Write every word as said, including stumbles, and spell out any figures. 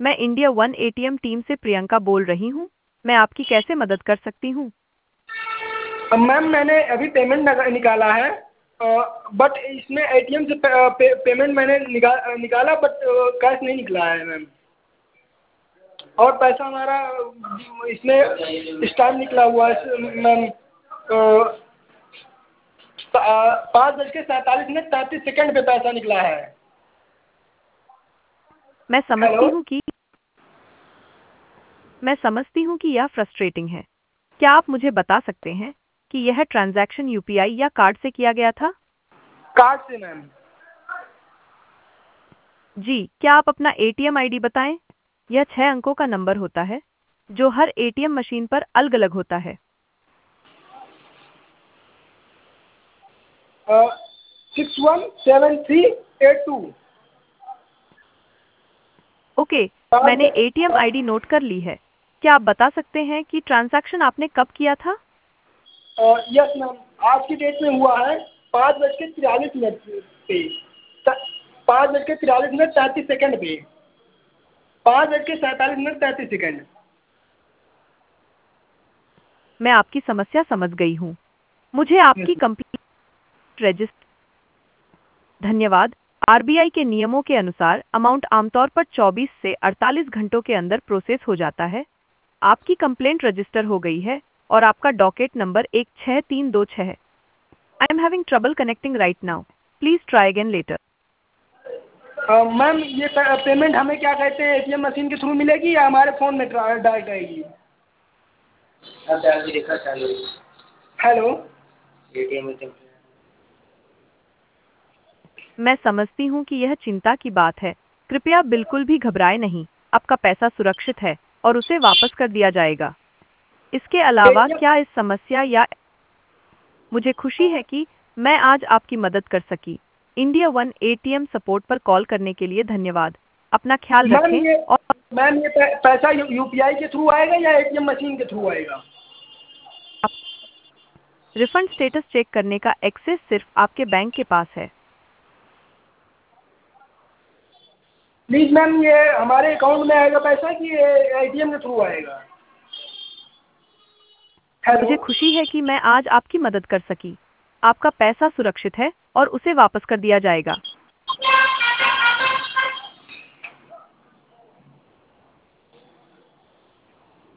मैं India one ATM team से प्रियंका बोल रही हूँ। मैं आपकी कैसे मदद कर सकती हूँ? मैम मैंने अभी पेमेंट निकाला है, बट इसमें एटीएम से पे, पे, पेमेंट मैंने निका, निकाला बट कैश नहीं निकला है मैम। और पैसा हमारा इसमें स्टार निकला हुआ है मैम। पाँच बज के सैंतालीस मिनट तैंतीस सेकंड पे पैसा निकला है। मैं समझती हेलो। हूँ कि मैं समझती हूँ कि यह फ्रस्ट्रेटिंग है। क्या आप मुझे बता सकते हैं कि यह ट्रांजैक्शन यूपीआई या कार्ड से किया गया था? कार्ड से मैम। जी, क्या आप अपना एटीएम आईडी बताएं? यह छह अंकों का नंबर होता है जो हर एटीएम मशीन पर अलग-अलग होता है। Six one seven three eight two. Okay, मैंने एटीएम आईडी नोट कर ली है। क्या आप बता सकते हैं कि ट्रांजैक्शन आपने कब किया था? यस मैम, आज की डेट में हुआ है पाँच बज के तिरालीस मिनट पे, पाँच बज के तिरालीस मिनट तैंतीस सेकंड पे, पाँच बज के सैंतालीस मिनट तैंतीस सेकंड। मैं आपकी समस्या समझ गई हूँ। मुझे आपकी कंप्लेंट रजिस्टर धन्यवाद। आरबीआई के नियमों के अनुसार अमाउंट आमतौर पर चौबीस से अड़तालीस घंटों के अंदर प्रोसेस हो जाता है। आपकी कंप्लेंट रजिस्टर हो गई है और आपका डॉकेट नंबर एक छः तीन दो छः है। I am having trouble connecting right now. Please try again later. Ma'am ये पेमेंट हमें क्या कहते हैं, एटीएम मशीन के थ्रू मिलेगी या हमारे फ़ोन में डायरेक्ट आएगी? हेलो। मैं समझती हूँ कि यह चिंता की बात है। कृपया बिल्कुल भी घबराएं नहीं। आपका पैसा सुरक्षित है और उसे वापस कर दिया जाएगा। इसके अलावा एटीएम क्या इस समस्या या मुझे खुशी है कि मैं आज आपकी मदद कर सकी। इंडिया वन एटीएम सपोर्ट पर कॉल करने के लिए धन्यवाद। अपना ख्याल मैम रखें ये और मैम ये पैसा यूपीआई के थ्रू आएगा या एटीएम मशीन के थ्रू आएगा? रिफंड स्टेटस चेक करने का एक्सेस सिर्फ आपके बैंक के पास है। प्लीज़ मैम ये हमारे अकाउंट में आएगा पैसा कि एटीएम के थ्रू आएगा? हेलो। मुझे खुशी है कि मैं आज आपकी मदद कर सकी। आपका पैसा सुरक्षित है और उसे वापस कर दिया जाएगा।